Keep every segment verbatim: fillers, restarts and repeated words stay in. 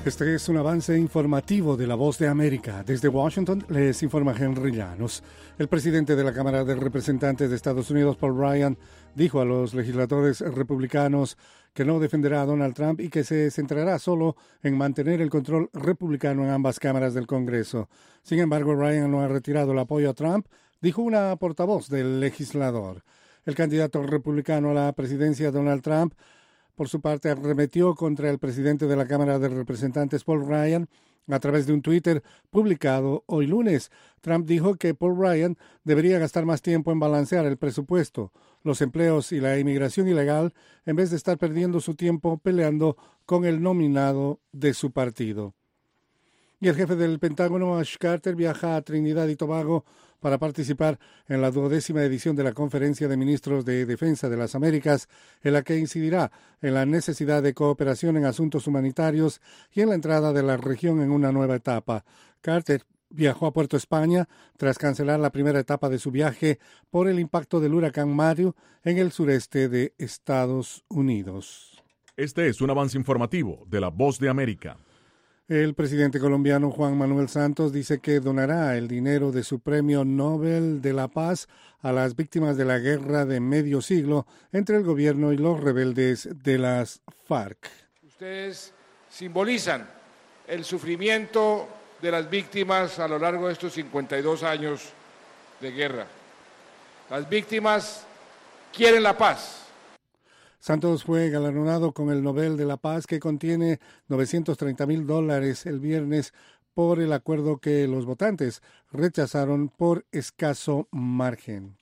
Este es un avance informativo de La Voz de América. Desde Washington les informa Henry Llanos. El presidente de la Cámara de Representantes de Estados Unidos, Paul Ryan, dijo a los legisladores republicanos que no defenderá a Donald Trump y que se centrará solo en mantener el control republicano en ambas cámaras del Congreso. Sin embargo, Ryan no ha retirado el apoyo a Trump, dijo una portavoz del legislador. El candidato republicano a la presidencia, Donald Trump, por su parte, arremetió contra el presidente de la Cámara de Representantes, Paul Ryan, a través de un Twitter publicado hoy lunes. Trump dijo que Paul Ryan debería gastar más tiempo en balancear el presupuesto, los empleos y la inmigración ilegal, en vez de estar perdiendo su tiempo peleando con el nominado de su partido. Y el jefe del Pentágono, Ash Carter, viaja a Trinidad y Tobago para participar en la duodécima edición de la Conferencia de Ministros de Defensa de las Américas, en la que incidirá en la necesidad de cooperación en asuntos humanitarios y en la entrada de la región en una nueva etapa. Carter viajó a Puerto España tras cancelar la primera etapa de su viaje por el impacto del huracán Mario en el sureste de Estados Unidos. Este es un avance informativo de La Voz de América. El presidente colombiano Juan Manuel Santos dice que donará el dinero de su Premio Nobel de la Paz a las víctimas de la guerra de medio siglo entre el gobierno y los rebeldes de las FARC. Ustedes simbolizan el sufrimiento de las víctimas a lo largo de estos cincuenta y dos años de guerra. Las víctimas quieren la paz. Santos fue galardonado con el Nobel de la Paz, que contiene novecientos treinta mil dólares el viernes por el acuerdo que los votantes rechazaron por escaso margen.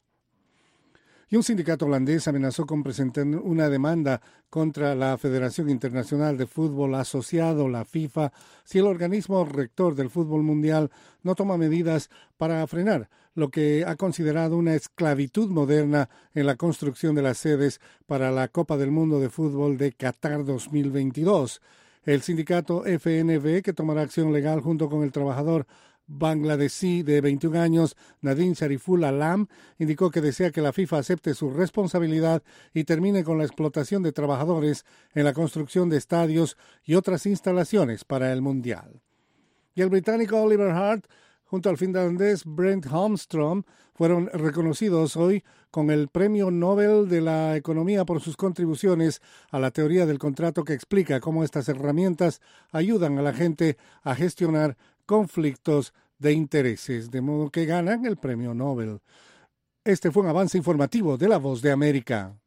Y un sindicato holandés amenazó con presentar una demanda contra la Federación Internacional de Fútbol Asociado, la FIFA, si el organismo rector del fútbol mundial no toma medidas para frenar lo que ha considerado una esclavitud moderna en la construcción de las sedes para la Copa del Mundo de Fútbol de Qatar dos mil veintidós. El sindicato F N V, que tomará acción legal junto con el trabajador bangladesí de veintiún años, Nadine Shariful Alam, indicó que desea que la FIFA acepte su responsabilidad y termine con la explotación de trabajadores en la construcción de estadios y otras instalaciones para el Mundial. Y el británico Oliver Hart junto al finlandés Brent Holmström fueron reconocidos hoy con el Premio Nobel de la Economía por sus contribuciones a la teoría del contrato, que explica cómo estas herramientas ayudan a la gente a gestionar conflictos de intereses, de modo que ganan el Premio Nobel. Este fue un avance informativo de La Voz de América.